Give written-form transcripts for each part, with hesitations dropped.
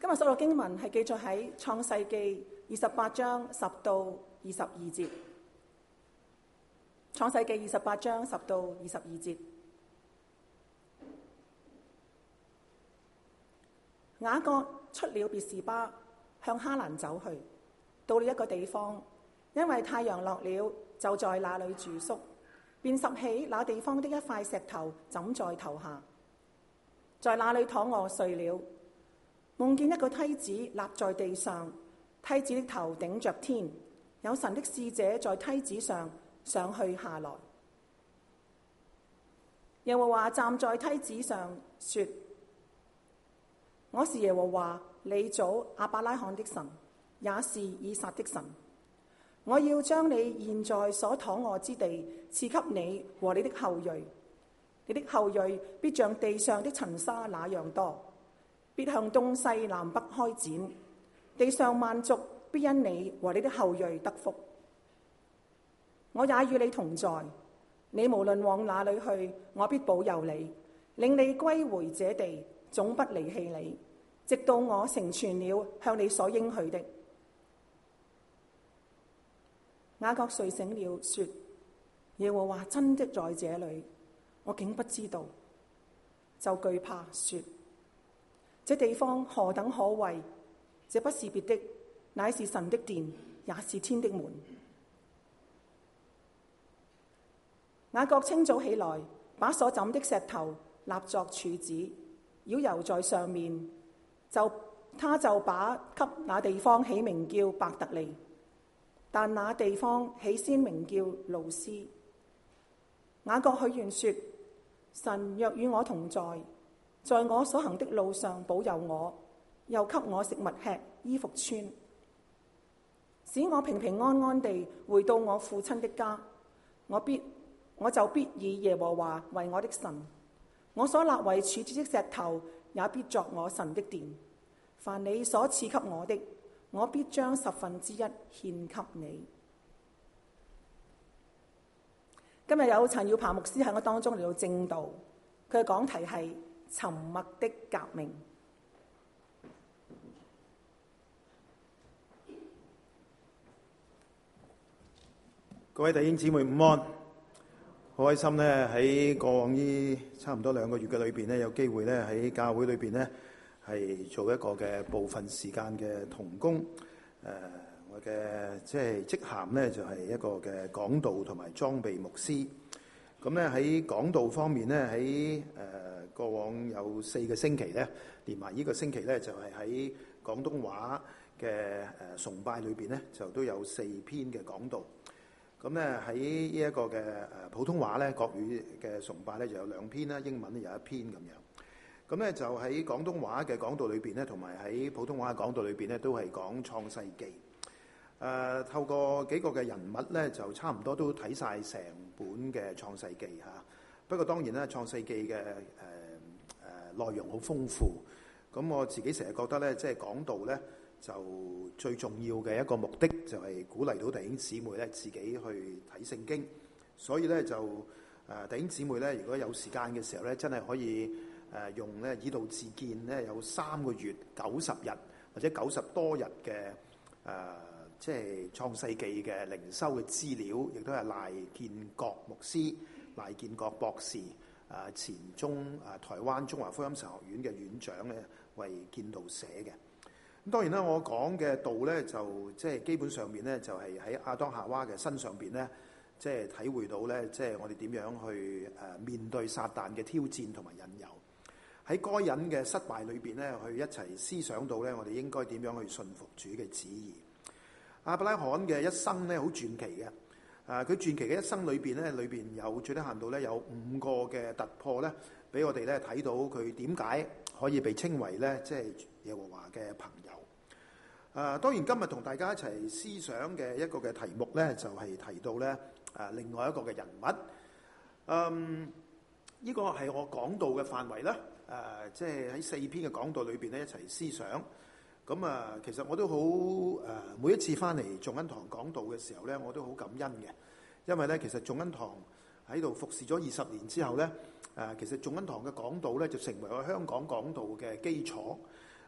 今日所讀經文係記載喺創世記28章10到22節。創世記28章10到22節。雅各出了別是巴，向哈蘭走去，到了一個地方，因為太陽落了，就在那裏住宿，便拾起那地方的一塊石頭枕在頭下，在那裏躺臥睡了。夢見一個梯子立在地上，梯子的頭頂着天，有神的使者在梯子上上去下來。耶和華站在梯子上說：我是耶和華你祖亞伯拉罕的神，也是以撒的神。我要將你現在所躺臥之地賜給你和你的後裔，你的後裔必像地上的塵沙那樣多，必向東西南北開展，地上萬族必因你和你的後裔得福。我也與你同在，你無論往哪裏去，我必保佑你，令你歸回這地，總不離棄你，直到我成全了向你所應許的。雅各睡醒了，說：耶和華真的在這裏，我竟不知道。就懼怕，說：這地方何等可畏！這不是別的，乃是神的殿，也是天的門。雅各清早起來，把所枕的石頭立作柱子，繞游在上面，他就把給那地方起名叫伯特利，但那地方起先名叫路斯。雅各許願說：神若與我同在，在我所行的路上保佑我，又給我食物吃，衣服穿，使我平平安安地回到我父親的家，我就必以耶和華為我的神，我所立為柱子的石頭也必作我神的殿。凡你所賜給我的，我必將1/10獻給你。今日有陳耀鵬牧師喺我當中嚟到證道，佢嘅講題係沉默的革命。 各位弟兄姊妹午安，好開心咧！喺過往呢差唔多2個月嘅裏邊咧，有機會咧喺教會裏邊咧係做一個嘅部分時間嘅同工。我嘅即係職銜咧就係一個嘅講道同埋裝備牧師。咁咧喺講道方面咧，喺過往有4個星期咧，連埋呢個星期咧就係喺廣東話嘅崇拜裏邊咧，就都有4篇嘅講道。咁咧喺呢一個嘅普通話咧國語嘅崇拜咧就有2篇啦，英文咧有1篇咁樣。咁咧就喺廣東話嘅講道裏邊咧，同埋喺普通話嘅講道裏邊咧，都係講創世記。透過幾個嘅人物咧，就差唔多都睇晒成本嘅創世記嚇。不過當然啦，創世記嘅內容好豐富。咁我自己成日覺得咧，即係講道咧，就最重要嘅一個目的就係鼓勵到弟兄姊妹咧自己去睇聖經。所以咧就弟兄姊妹咧，如果有時間嘅時候咧，真係可以用咧以道自見咧，有3個月90日或者90多日嘅即係創世記嘅靈修嘅資料，亦都係賴建國牧師、賴建國博士前台灣中華福音神學院嘅院長咧，為建道寫嘅。咁當然啦，我講嘅道咧，就即係基本上面咧，就係喺亞當夏娃嘅身上邊咧，即係體會到咧，即係我哋點樣去面對撒旦嘅挑戰同埋引誘。喺該隱嘅失敗裏邊咧，去一齊思想到咧，我哋應該點樣去順服主嘅旨意。亞伯拉罕嘅一生咧，好傳奇嘅。佢傳奇嘅一生裏邊咧，裏邊有最低限度咧有5個嘅突破咧，俾我哋咧睇到佢點解可以被稱為咧，即係耶和華嘅朋友。當然今日同大家一齊思想嘅一個嘅題目咧，就係提到咧另外一個嘅人物。呢個係我講道嘅範圍啦。即係喺4篇嘅講道裏邊咧，一齊思想。咁其實我都好每一次翻嚟眾恩堂講道嘅時候咧，我都好感恩嘅，因為咧其實眾恩堂喺度服侍咗20年之後咧，其實眾恩堂嘅講道咧就成為我香港講道嘅基礎。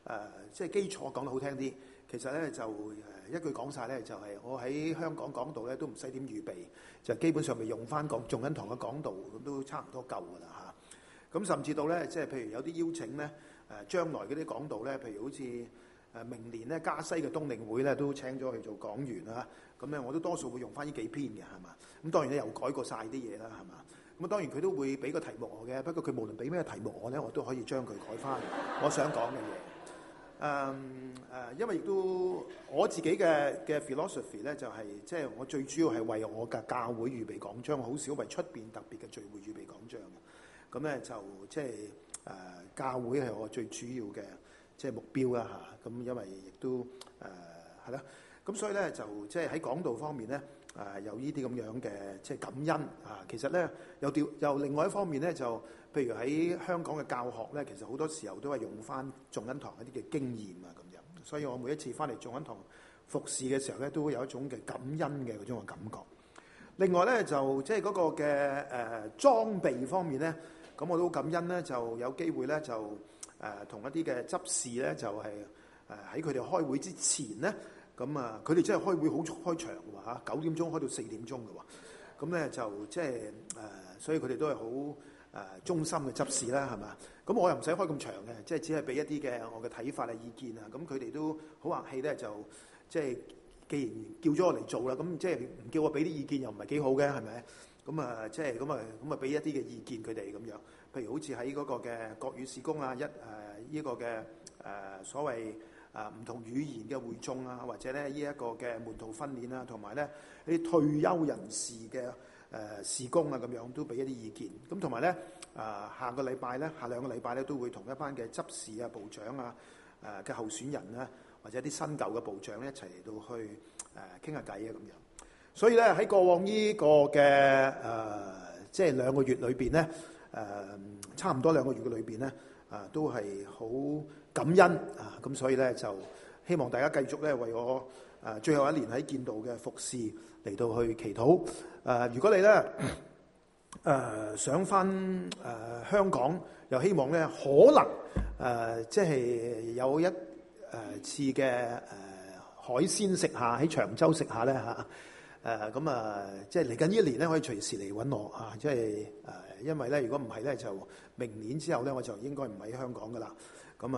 即係基礎講得好聽啲，其實咧就一句講晒咧，就係我喺香港講道咧都唔使點預備，就基本上咪用翻眾恩堂嘅講道，咁都差唔多夠㗎啦嚇。咁甚至到咧，即係譬如有啲邀請咧，將來嗰啲講道咧，譬如好似明年咧加西嘅冬令會咧都請咗去做講員啦。咁咧我都多數會用翻呢幾篇嘅係嘛。咁當然咧又改過晒啲嘢啦係嘛。咁當然佢都會俾個題目我嘅，不過佢無論俾咩題目我咧，我都可以將佢改翻我想講嘅嘢。因為亦都我自己嘅 philosophy 咧，就係即係我最主要係為我嘅教會預備講章，好少為出邊特別嘅聚會預備講章嘅。咁咧就即係教會係我最主要嘅即係目標啦嚇。咁因為亦都係啦，咁所以咧就即係喺講道方面咧。有呢啲咁樣嘅即係感恩啊！其實咧又另外一方面咧，就譬如喺香港嘅教學咧，其實好多時候都係用翻眾恩堂一啲嘅經驗啊咁樣。所以我每一次翻嚟眾恩堂服侍嘅時候咧，都會有一種嘅感恩嘅嗰種嘅感覺。另外咧就即係嗰個嘅裝備方面咧，咁我都感恩咧，就有機會咧就同一啲嘅執事咧，就係喺佢哋開會之前咧。咁啊，佢哋真係開會好開場嘅喎，9點鐘開到4點鐘嘅喎。咁咧就即係所以佢哋都係好忠心嘅執事啦，係嘛？咁我又唔使開咁長嘅，即係只係俾一啲嘅我嘅睇法啊、意見啊。咁佢哋都好客氣咧，就即係既然叫咗我嚟做啦，咁即係唔叫我俾啲意見又唔係幾好嘅，係咪？咁啊，即係咁啊，俾一啲嘅意見佢哋咁樣。譬如好似喺嗰個嘅國語事工啊，呢個嘅所謂。唔同語言嘅會眾啊，或者咧呢一個嘅門徒訓練啊，同埋咧啲退休人士嘅事工啊，咁樣都俾一啲意見。咁同埋咧下兩個禮拜咧都會同一班嘅執事啊、部長啊嘅候選人啊，或者啲新舊嘅部長咧一齊嚟到去傾下偈啊咁樣。所以咧喺過往呢個嘅即係2個月裏邊咧，差唔多2個月嘅裏邊咧，都係好感恩啊！咁所以咧就希望大家繼續咧為我最後一年喺建道嘅服侍嚟到去祈禱。如果你咧想翻香港，又希望咧可能即係有一次嘅海鮮食下喺長洲食下咧嚇。咁即係嚟緊呢一年咧可以隨時嚟揾我啊！即係因為咧如果唔係咧就明年之後咧我就應該唔喺香港噶啦。咁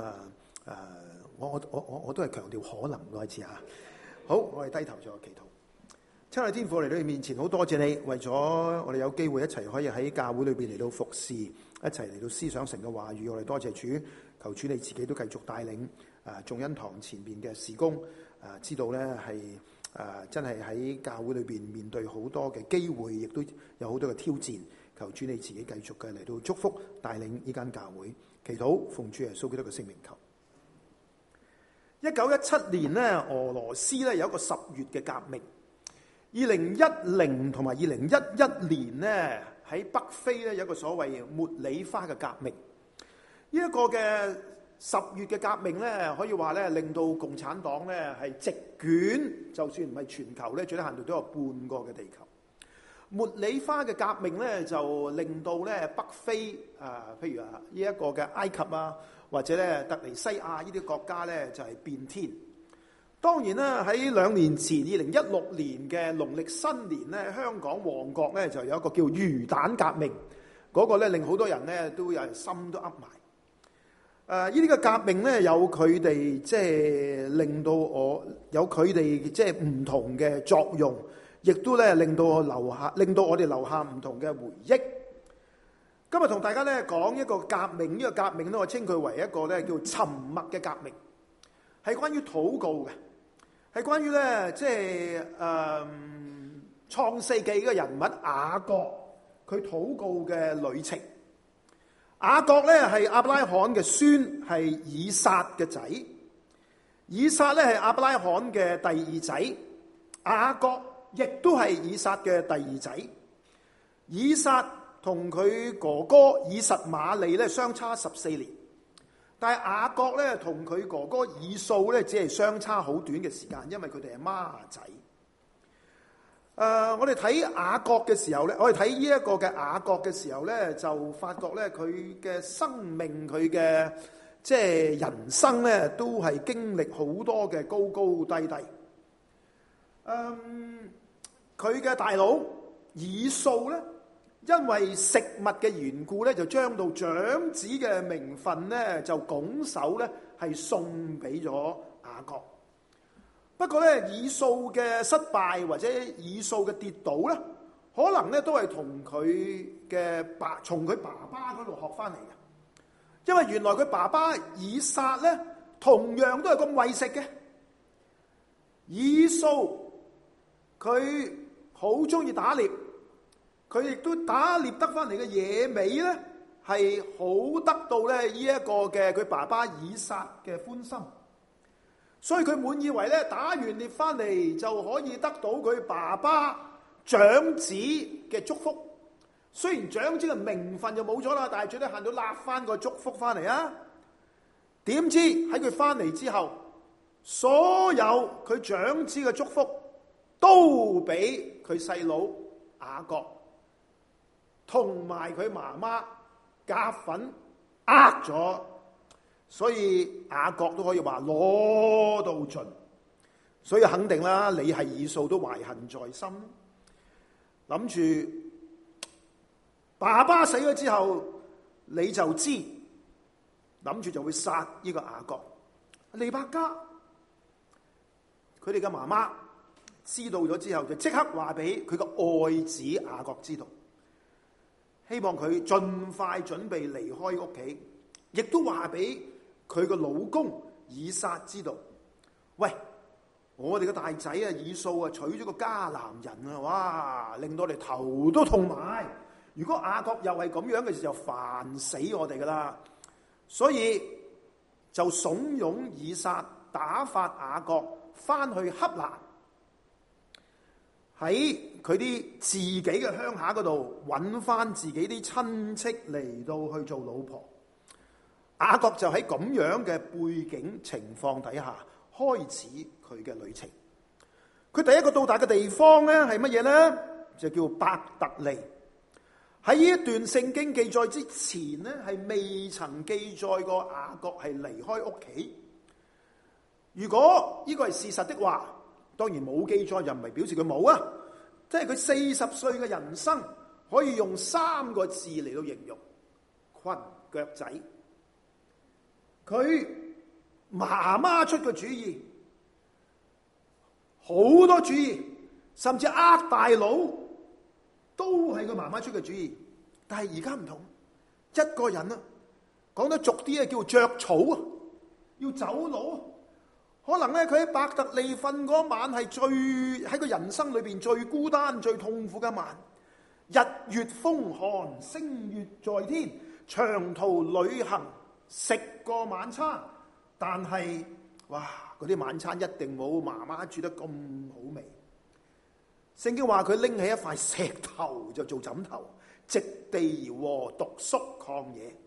我都係強調可能嗰一次嚇。好，我哋低頭做個祈禱。親愛的天父，嚟到你面前，好多謝你，為咗我哋有機會一齊可以喺教會裏邊嚟到服侍，一齊嚟到思想神嘅話語。我哋多謝主，求主你自己都繼續帶領眾恩堂前邊嘅事工。知道咧係真係喺教會裏邊面對好多嘅機會，亦都有好多嘅挑戰。求主你自己繼續嘅嚟到祝福帶領呢間教會。祈禱奉主耶穌基督嘅聖名求。1917年咧，俄羅斯咧有一個10月嘅革命。2010同埋2011年咧喺北非咧有一個所謂茉莉花嘅革命。呢一個嘅10月嘅革命咧，可以話咧令到共產黨咧係席捲，就算唔係全球咧，最低限度都有半個嘅地球。茉莉花嘅革命咧，就令到咧北非譬如呢一個嘅埃及啊，或者咧突尼西亞呢啲國家咧就係變天。當然啦，喺2年前2016年嘅農曆新年咧，香港旺角咧就有一個叫魚蛋革命，嗰個咧令好多人咧都有心都噏埋。呢啲嘅革命咧有佢哋即係令到我有佢哋即係唔同嘅作用。亦都咧令到我哋留下唔同嘅回憶。今日同大家咧講一個革命，呢個革命咧我稱佢為一個咧叫沉默嘅革命，係關於禱告嘅，係關於咧即係創世紀嘅人物雅各佢禱告嘅旅程。雅各咧係亞伯拉罕嘅孫，係以撒嘅仔。以撒咧係亞伯拉罕嘅第二仔。雅各亦都係以撒嘅第二仔。以撒同佢哥哥以實瑪利咧相差14年，但係雅各咧同佢哥哥以掃咧只係相差好短嘅時間，因為佢哋係孖仔。我哋睇雅各嘅時候咧，我哋睇呢一個嘅雅各嘅時候咧，就發覺咧佢嘅生命佢嘅即係人生咧都係經歷好多嘅高高低低。佢嘅大佬以掃咧，因為食物嘅緣故咧，就將到長子嘅名分咧就拱手咧係送俾咗雅各。不過咧，以掃嘅失敗或者以掃嘅跌倒咧，可能咧都係從佢爸爸嗰度學翻嚟嘅。因為原來佢爸爸以撒咧，同樣都係咁為食嘅。以掃佢好中意打獵，佢亦都打獵得翻嚟嘅野味咧，係好得到咧呢一個嘅佢爸爸以撒嘅歡心，所以佢滿以為咧打完獵翻嚟就可以得到佢爸爸長子嘅祝福。雖然長子嘅名分就冇咗啦，但係最低限度立翻個祝福翻嚟啊！點知喺佢翻嚟之後，所有佢長子嘅祝福都俾佢細佬雅各同埋佢媽媽夾份呃咗，所以雅各都可以話攞到盡。所以肯定啦，你係以掃都懷恨在心，諗住爸爸死咗之後，你就知，諗住就會殺呢個雅各。利百加佢哋嘅媽媽知道咗之後，就即刻話俾佢個愛子雅各知道，希望佢盡快準備離開屋企，亦都話俾佢個老公以撒知道，喂，我哋個大仔啊以掃啊娶咗個迦南人啊，哇，令到我哋頭都痛埋。如果雅各又係咁樣嘅時候，煩死我哋噶啦。所以就慫恿以撒打發雅各翻去赫蘭，喺佢啲自己嘅鄉下嗰度揾翻自己啲親戚嚟到去做老婆。雅各就喺咁樣嘅背景情況底下開始佢嘅旅程。佢第一個到達嘅地方咧係乜嘢咧？就叫伯特利。喺呢一段聖經記載之前咧，係未曾記載過雅各係離開屋企。如果呢個係事實的話，當然冇記載就唔係表示佢冇啊。即係佢40歲嘅人生可以用3個字嚟到形容：裙腳仔。佢媽媽出嘅主意，好多主意，甚至大佬都係佢媽媽出嘅主意。但係而家唔同，一個人啊，講得俗啲啊，叫着草啊，要走佬。可能咧，佢喺伯特利瞓嗰晚係喺佢人生裏邊最孤單、最痛苦嘅一晚。日月風寒，星月在天，長途旅行，食過晚餐，但係哇，嗰啲晚餐一定冇媽媽煮得咁好味。聖經話佢拎起一塊石頭就做枕頭，席地而臥，獨宿曠野。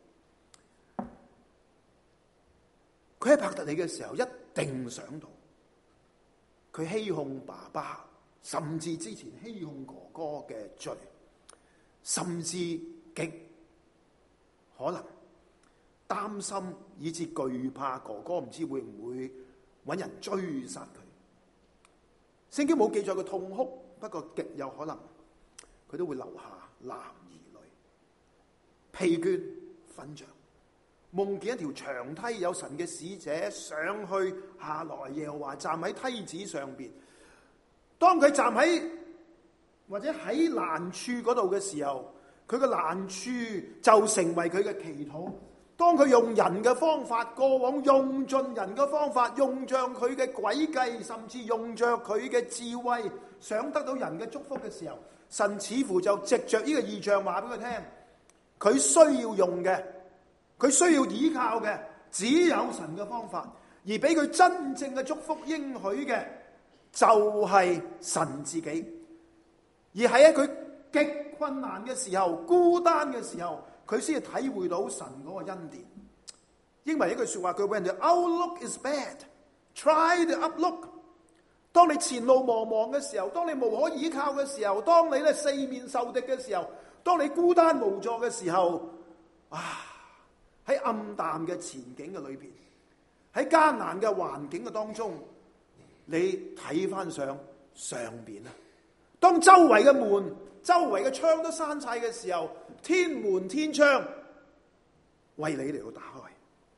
佢喺伯特利嘅時候，一定想到佢欺哄爸爸，甚至之前欺哄哥哥嘅罪，甚至極可能擔心以至懼怕哥哥唔知會唔會揾人追殺佢。聖經冇記載佢痛哭，不過極有可能佢都會流下男兒淚，疲倦瞓着，夢見一條長梯，有神嘅使者上去下來，耶和華站喺梯子上邊。當佢站喺或者喺難處嗰度嘅時候，佢嘅難處就成為佢嘅祈禱。當佢用人嘅方法，過往用盡人嘅方法，用着佢嘅詭計，甚至用着佢嘅智慧，想得到人嘅祝福嘅時候，神似乎就藉着呢個異象話俾佢聽，佢需要用嘅，佢需要依靠嘅，只有神嘅方法，而俾佢真正嘅祝福應許嘅，就係神自己。而喺佢極困難嘅時候，孤單嘅時候，佢先至體會到神嗰個恩典。英文一句說話，佢 When the outlook is bad, try the uplook。當你前路茫茫嘅時候，當你無可依靠嘅時候，當你咧四面受敵嘅時候，當你孤單無助嘅時候， 喺暗淡嘅前景嘅裏邊，喺艱難嘅環境嘅當中，你睇翻上邊啊！當周圍嘅門、周圍嘅窗都閂晒嘅時候，天門天窗為你嚟到打開。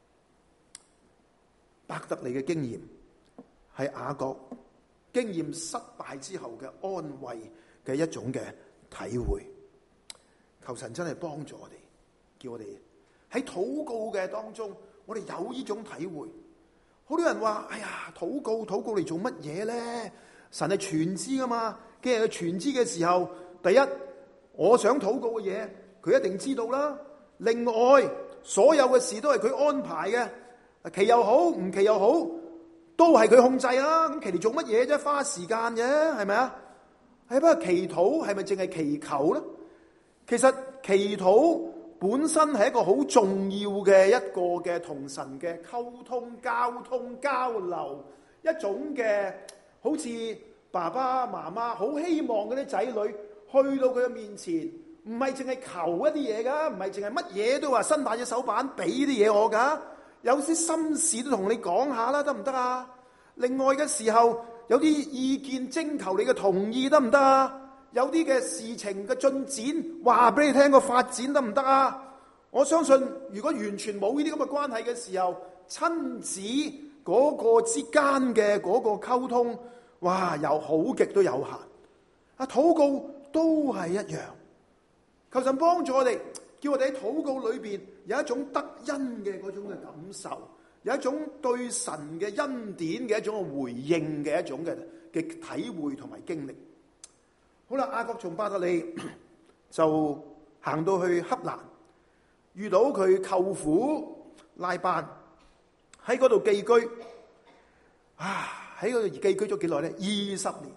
伯特利嘅經驗係雅各經驗失敗之後嘅安慰嘅一種嘅體會。求神真係幫助我哋，叫我哋喺禱告嘅當中，我哋有呢種體會。好多人話：哎呀，禱告嚟做乜嘢咧？神係全知噶嘛，既然佢全知嘅時候，第一，我想禱告嘅嘢，佢一定知道啦。另外，所有嘅事都係佢安排嘅，祈又好，唔祈又好，都係佢控制啦。咁祈嚟做乜嘢啫？花時間嘅，係咪啊？係，不過祈禱係咪淨係祈求咧？其實祈禱本身係一個好重要嘅一個嘅同神嘅溝通、交通、交流，一種嘅好似爸爸媽媽好希望嗰啲仔女去到佢嘅面前，唔係淨係求一啲嘢噶，唔係淨係乜嘢都話伸大隻手板俾啲嘢我噶，有啲心事都同你講下啦，得唔得啊？另外嘅時候有啲意見徵求你嘅同意，得唔得啊？有啲嘅事情嘅進展話俾你聽個發展，得唔得啊？我相信如果完全冇呢啲咁嘅關係嘅時候，親子嗰個之間嘅嗰個溝通，哇，又好極都有限。啊，禱告都係一樣。求神幫助我哋，叫我哋喺禱告裏邊有一種得恩嘅嗰種嘅感受，有一種對神嘅恩典嘅一種回應嘅一種嘅體會同埋經歷。好啦，雅各從伯特利就行到去赫蘭，遇到佢舅父拉班喺嗰度寄居。喺嗰度寄居咗幾耐咧？20年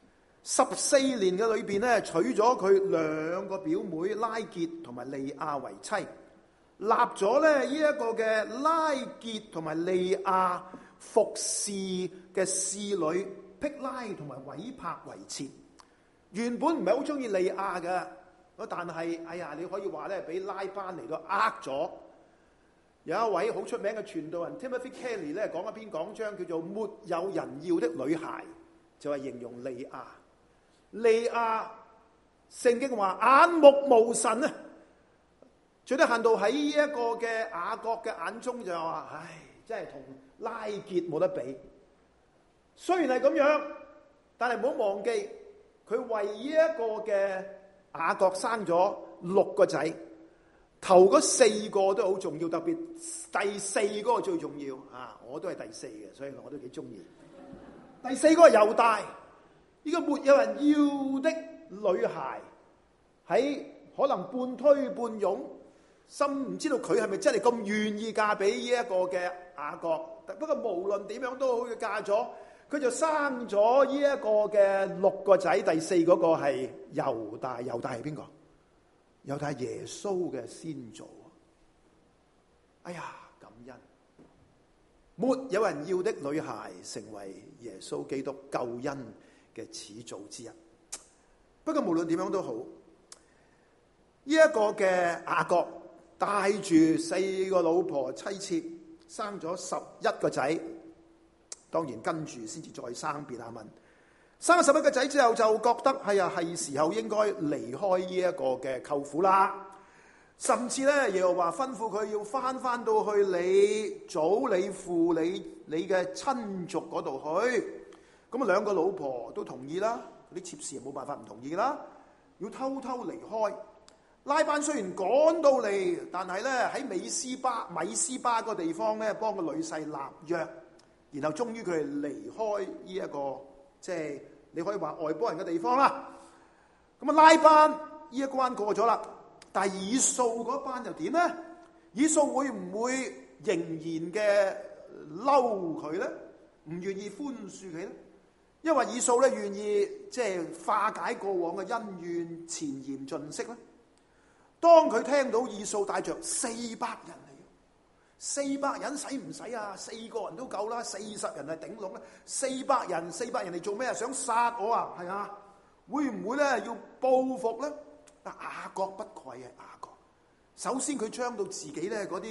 ，14年嘅裏邊咧，娶咗佢2個表妹拉結同埋利亞為妻，立咗咧呢一個嘅拉結同埋利亞服侍嘅侍女辟拉同埋委帕為妾。原本唔係好中意利亞嘅，但係哎呀，你可以話咧，俾拉班嚟到咗。有一位好出名嘅傳道人 Timothy Kelly 咧，講一篇講章叫做《沒有人要的女孩》，就係形容利亞。利亞聖經話眼目無神啊，最低限度喺呢一個嘅雅各嘅眼中就話：唉，真係同拉結冇得比。雖然係咁樣，但係唔好忘記。佢為呢一個嘅雅各生咗6個仔，頭嗰4個都好重要，特別第4個最重要啊！我都係第4嘅，所以我都幾中意。第4個係猶大，呢個沒有人要的女孩，喺可能半推半擁，心唔知道佢係咪真係咁願意嫁俾呢一個嘅雅各。不過無論點樣都好，佢嫁咗。佢就生咗呢一個嘅6個仔，第4嗰個係猶大。猶大係邊個？猶大係耶穌嘅先祖。哎呀，感恩！沒有人要的女孩成為耶穌基督救恩嘅始祖之一。不過無論點樣都好，呢一個嘅雅各帶住4個老婆妻妾，生咗11個仔。當然跟住先至再生便雅憫，生咗11個仔之後就覺得係時候應該離開呢一個嘅舅父啦，甚至咧耶和華吩咐佢要翻到去你祖你父你嘅親族嗰度去。咁2個老婆都同意啦，啲妾侍冇辦法唔同意啦，要偷偷離開。拉班雖然趕到嚟，但係咧喺米斯巴個地方咧幫個女婿立約。然後終於佢係離開呢一個即係你可以話外邦人嘅地方啦。咁啊拉班呢一關過咗啦，但係以掃嗰班又點咧？以掃會唔會仍然嘅嬲佢咧？唔願意寬恕佢咧？因為以掃咧願意即係化解過往嘅恩怨，前嫌盡釋咧。當佢聽到以掃帶着400人。400人使唔使啊？4個人都夠啦，40人係頂籠啦。400人嚟做咩啊？想殺我啊？係啊？會唔會咧要報復咧？雅各不愧係雅各。首先佢將到自己咧嗰啲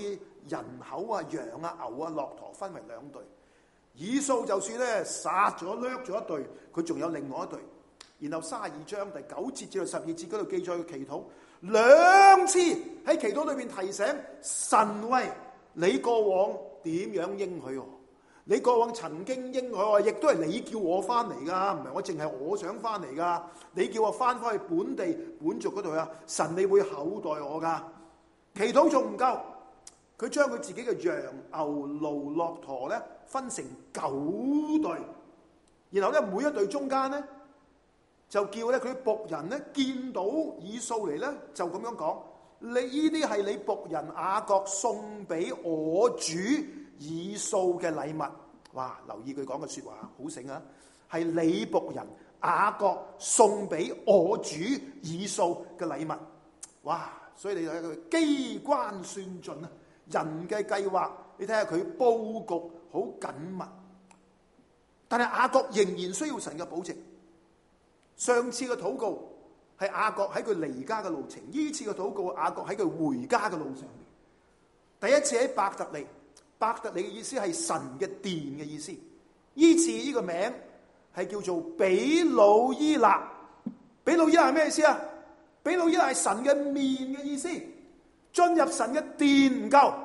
人口啊、羊啊、牛啊、駱駝分為兩隊。以掃就算咧殺咗掠咗一隊，佢仲有另外一隊。然後32章第9節至到12節嗰度記載佢祈禱兩次，喺祈禱裏邊提醒神，喂，你過往點樣應許我？你過往曾經應許我，亦都係你叫我翻嚟噶，唔係我淨係我想翻嚟噶。你叫我翻去本地本族嗰度啊，神你會厚待我噶。祈禱仲唔夠，佢將佢自己嘅羊、牛、驢、駱駝咧分成9隊，然後咧每一隊中間咧就叫咧佢僕人咧見到以掃嚟咧就咁樣講：你呢啲係你僕人雅各送俾我主以掃嘅禮物。哇！留意佢講嘅說話，好醒啊！係你僕人雅各送俾我主以掃嘅禮物。哇！所以你睇佢機關算盡啊！人嘅計劃，你睇下佢佈局好緊密，但係雅各仍然需要神嘅保證。上次嘅禱告係雅各喺佢離家嘅路程，呢次嘅禱告雅各喺佢回家嘅路上面。第一次喺伯特利，伯特利嘅意思係神嘅殿嘅意思。呢次呢個名係叫做比魯伊勒。比魯伊勒係咩意思啊？比魯伊勒係神嘅面嘅意思。進入神嘅殿唔夠，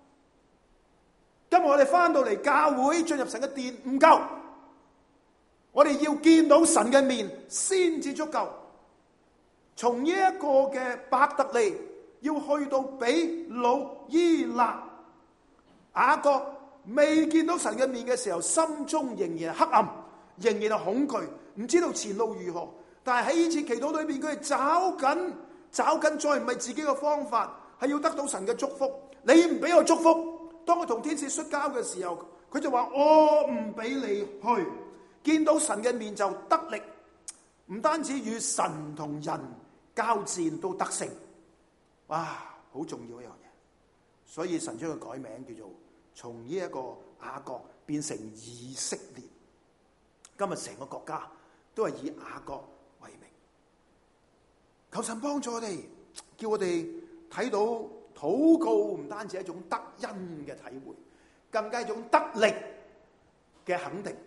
今日我哋翻到嚟教會進入神嘅殿唔夠，我哋要見到神嘅面先至足夠。從呢一個嘅伯特利要去到比魯伊勒，雅各未見到神嘅面嘅時候，心中仍然黑暗，仍然係恐懼，唔知道前路如何。但係喺呢次祈禱裏邊，佢係找緊，再唔係自己嘅方法，係要得到神嘅祝福。你唔俾我祝福，當佢同天使摔跤嘅時候，佢就話我唔俾你去。見到神嘅面就得力，唔單止與神同人交戰都得勝。哇，好重要一樣嘢。所以神將佢改名叫做從呢一個雅各變成以色列。今日成個國家都係以雅各為名。求神幫助我哋，叫我哋睇到禱告唔單止係一種得恩嘅體會，更加係一種得力嘅肯定。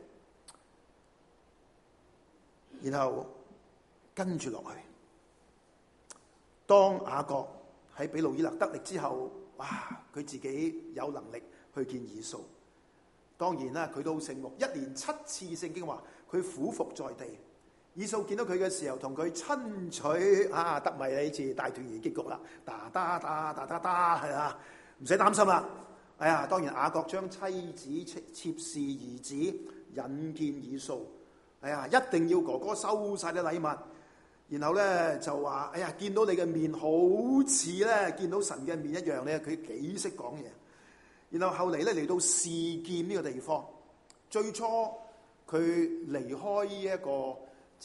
然後跟住落去，當雅各喺比魯伊勒得力之後，哇！佢自己有能力去見以掃。當然啦，佢都好醒目，一連7次聖經話佢俯伏在地。以掃見到佢嘅時候，同佢親取啊，得米呢次大團圓結局啦，係啊，唔使擔心啦。哎呀，當然雅各將妻子妾侍兒子引見以掃。哎呀，一定要哥哥收晒啲禮物，然後咧就話：哎呀，見到你嘅面好似咧見到神嘅面一樣咧。佢幾識講嘢。然後後嚟咧嚟到示劍呢個地方，最初佢離開呢一個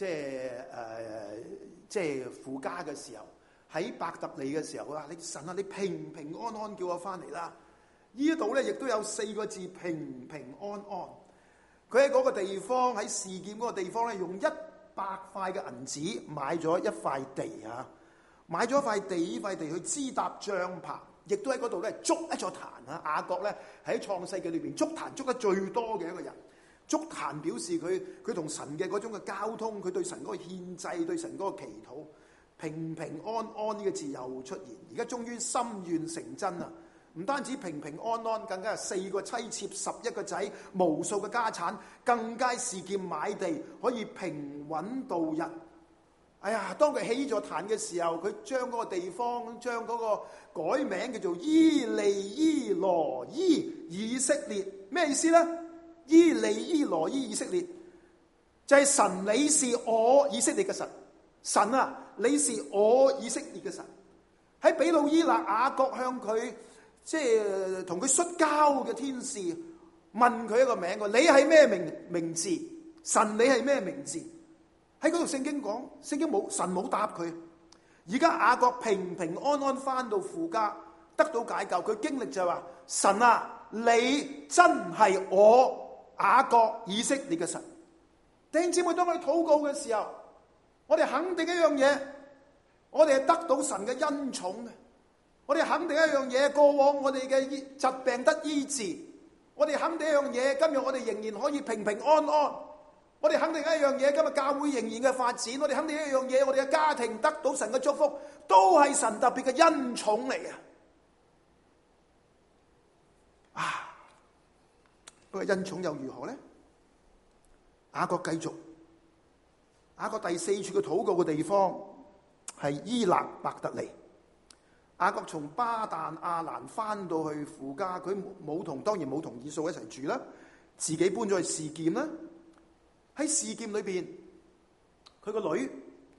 即係父家嘅時候，喺伯特利嘅時候啊，你神啊，你平平安安叫我翻嚟啦。呢度咧亦都有4個字：平平安安。佢喺嗰個地方，喺示劍嗰個地方咧，用100塊嘅銀紙買咗一塊地啊！買咗一塊地，呢塊地去支搭帳棚，亦都喺嗰度咧築一座壇啊！雅各咧喺創世記裏邊築壇築得最多嘅一個人。築壇表示佢同神嘅嗰種嘅交通，佢對神嗰個獻祭，對神嗰個祈禱。平平安安呢個字又出現，而家終於心願成真啦！唔單止平平安安，更加係4個妻妾、11個仔，無數嘅家產，更加示劍買地，可以平穩度日。哎呀，當佢起呢座壇嘅時候，佢將嗰個地方，將嗰個改名叫做伊利伊羅伊以色列。咩意思呢？伊利伊羅伊以色列就係神，你是我以色列嘅神。神啊，你是我以色列嘅神。喺比魯伊勒，雅各向佢即係同佢摔跤嘅天使問佢一個名，你係咩名字？神，你係咩名字？喺嗰度聖經講，聖經冇，神冇答佢。而家雅各平平安安翻到父家，得到解救。佢經歷就係話：神啊，你真係我雅各以色列嘅神。弟兄姊妹，當我哋禱告嘅時候，我哋肯定一樣嘢，我哋係得到神嘅恩寵嘅。 我哋肯定一樣嘢，過往我哋嘅疾病得醫治，我哋肯定一樣嘢，今日我哋仍然可以平平安安。我哋肯定一樣嘢，今日教會仍然嘅發展，我哋肯定一樣嘢，我哋嘅家庭得到神嘅祝福，都係神特別嘅恩寵嚟嘅。不過恩寵又如何呢？雅各繼續，雅各第4處嘅禱告嘅地方係伊勒伯特利。雅各從巴旦亞蘭翻到去父家，佢當然冇同以掃一齊住啦，自己搬咗去示劍啦。喺示劍裏邊，佢個女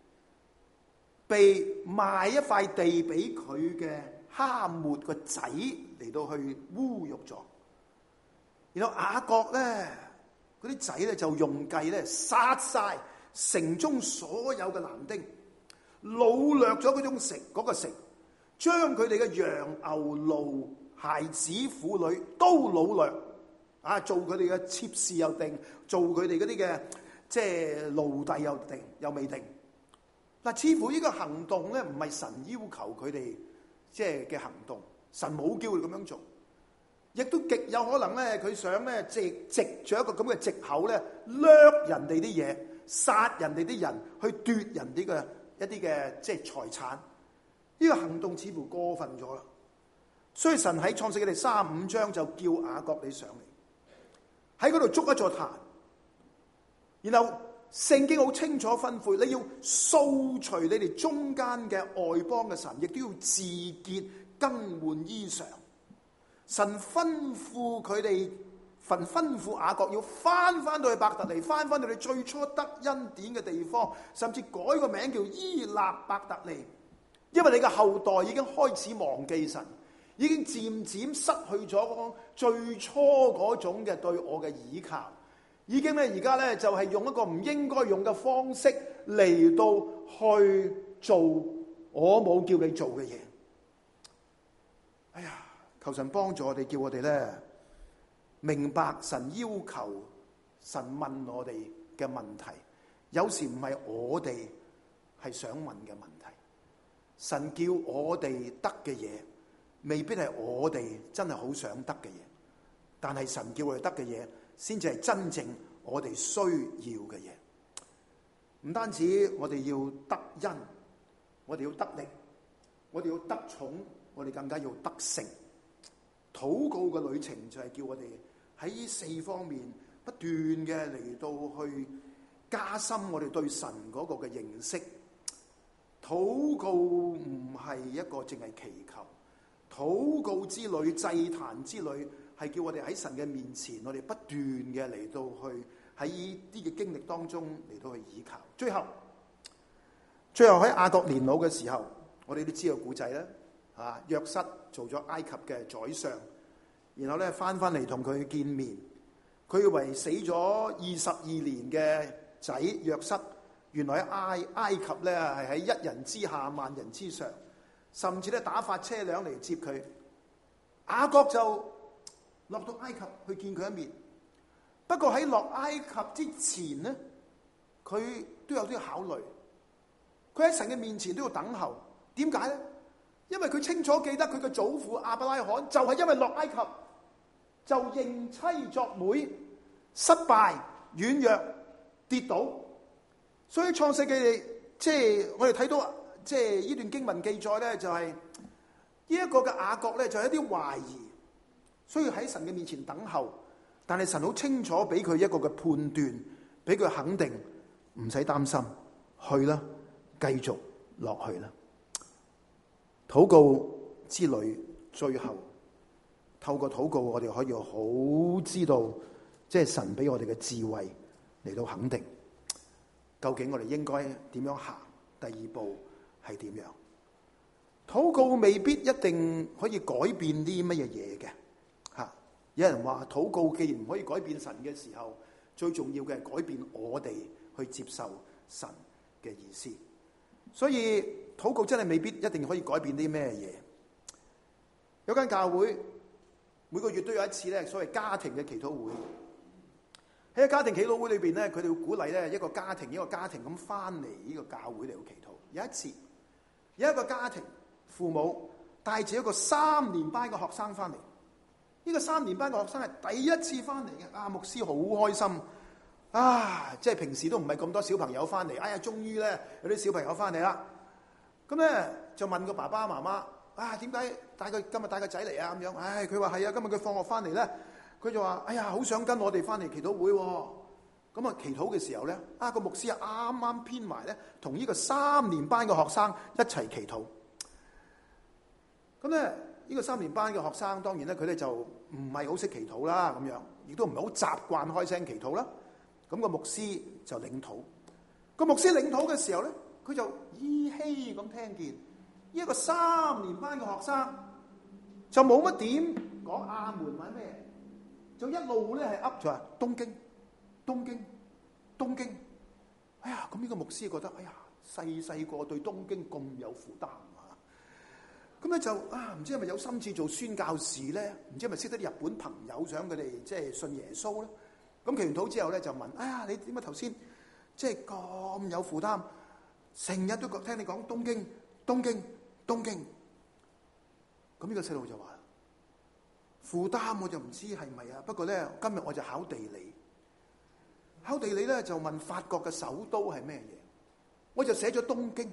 被賣一塊地俾佢嘅哈末個仔嚟到去侮辱咗。然後雅各咧，嗰啲仔咧就用計咧殺晒城中所有嘅男丁，擄掠咗嗰個城，將佢哋嘅羊牛驢孩子婦女都擄掠，做佢哋嘅妾侍又定，做佢哋嗰啲嘅即係奴隸又未定。似乎呢個行動咧唔係神要求佢哋即係嘅行動，神冇叫佢咁樣做。亦都極有可能咧，佢想咧藉住一個咁嘅藉口咧，掠人哋啲嘢，殺人哋啲人，去奪人哋嘅一啲嘅即係財產。呢個行動似乎過分咗啦。所以神喺創世記第35章就叫雅各你上嚟，喺嗰度築一座壇。然後聖經好清楚吩咐，你要掃除你哋中間嘅外邦嘅神，亦都要自潔更換衣裳。神吩咐佢哋，吩咐雅各要翻到去伯特利，翻到你最初得恩典嘅地方，甚至改個名叫伊勒伯特利，因為你嘅後代已經開始忘記神，已經漸漸失去咗最初嗰種嘅對我嘅倚靠，已經咧而家咧就係用一個唔應該用嘅方式嚟到去做我冇叫你做嘅嘢。哎呀！求神幫助我哋，叫我哋咧明白神要求、神問我哋嘅問題，有時唔係我哋係想問嘅問題。神叫我哋得嘅嘢，未必係我哋真係好想得嘅嘢，但係神叫我哋得嘅嘢，先至係真正我哋需要嘅嘢。唔單止我哋要得恩，我哋要得力，我哋要得寵，我哋更加要得勝。禱告嘅旅程就係叫我哋喺呢4方面不斷嘅嚟到去加深我哋對神嗰個嘅認識。禱告唔係一個淨係祈求，禱告之旅、祭壇之旅係叫我哋喺神嘅面前，我哋不斷嘅嚟到去喺呢啲嘅經歷當中嚟到去依靠。最後喺雅各年老嘅時候，我哋都知道古仔啦。約瑟做咗埃及嘅宰相，然後咧翻嚟同佢見面，佢以為死咗22年嘅仔約瑟，原來喺埃及咧係喺一人之下萬人之上，甚至咧打發車輛嚟接佢。雅各就落到埃及去見佢一面，不過喺落埃及之前呢，佢都有啲考慮，佢喺神嘅面前都要等候。點解咧？因為佢清楚記得佢嘅祖父亞伯拉罕就係因為落埃及就認妻作妹，失敗、軟弱、跌倒，所以創世記即係我哋睇到即係呢段經文記載咧，就係呢一個嘅雅各咧就係一啲懷疑，所以喺神嘅面前等候，但係神好清楚俾佢一個嘅判斷，俾佢肯定，唔使擔心，去啦，繼續落去啦。禱告之旅，最後透過禱告，我哋可以好知道，即係神俾我哋嘅智慧嚟到肯定，究竟我哋應該點樣行？第2步係點樣？禱告未必一定可以改變啲乜嘢嘢嘅，吓。有人話禱告既然唔可以改變神嘅時候，最重要嘅係改變我哋去接受神嘅意思。所以禱告真係未必一定可以改變啲咩嘢。有間教會每個月都有一次咧，所謂家庭嘅祈禱會。喺個家庭祈禱會裏邊咧，佢哋會鼓勵咧一個家庭咁翻嚟呢個教會嚟到祈禱。有一次，有一個家庭父母帶住一個3年班嘅學生翻嚟。呢個3年班嘅學生係第一次翻嚟嘅，牧師好開心。即係平時都唔係咁多小朋友翻嚟，終於咧有啲小朋友翻嚟啦。咁咧就問個爸爸媽媽，點解今日帶個仔嚟啊？咁樣，佢話係啊，今日佢放學翻嚟咧，佢就話，好想跟我哋翻嚟祈禱會喎。咁祈禱嘅時候咧，個牧師啱啱編埋咧，同呢個3年班嘅學生一齊祈禱。咁咧呢個3年班嘅學生，當然咧佢哋就唔係好識祈禱啦，咁樣亦都唔係好習慣開聲祈禱啦。咁個牧師就領禱。個牧師領禱嘅時候咧，佢就依稀咁聽見呢一個3年班嘅學生就冇乜點講阿門或者咩，就一路咧係噏住話東京。咁呢個牧師覺得，細個對東京咁有負擔啊！咁咧就唔知係咪有心志做宣教士咧？唔知係咪識得日本朋友想佢哋即係信耶穌咧？咁祈完禱之後咧就問，你點解頭先即係咁有負擔？成日都聽你講東京。咁呢個細路就話：負擔我就唔知係咪啊，不過咧今日我就考地理。考地理咧就問法國嘅首都係咩嘢，我就寫咗東京，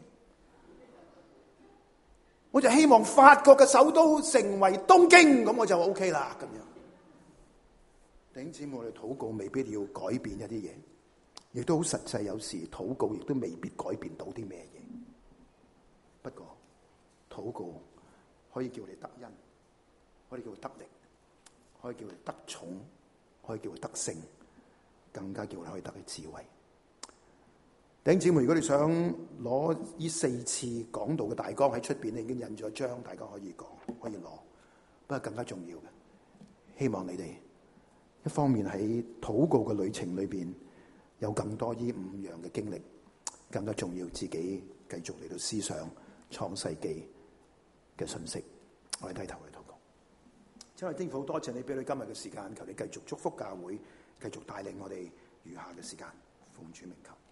我就希望法國嘅首都成為東京，咁我就 OK 啦。咁樣，弟兄姊妹，我哋禱告未必要改變一啲嘢，亦都好實際，有時禱告亦都未必改變到啲咩嘢。不過禱告可以叫你得恩，可以叫你得力，可以叫你得寵，可以叫你得勝，更加叫你可以得嘅智慧。弟兄姊妹，如果你想攞呢4次講道嘅大綱，喺出邊已經印咗張，大家可以講，可以攞。不過更加重要嘅，希望你哋一方面喺禱告嘅旅程裏邊有更多呢5樣嘅經歷，更加重要自己繼續嚟到思想創世記嘅信息。我哋低頭去禱告。親愛的天父，多謝你俾你今日嘅時間，求你繼續祝福教會，繼續帶領我哋餘下嘅時間，奉主名求。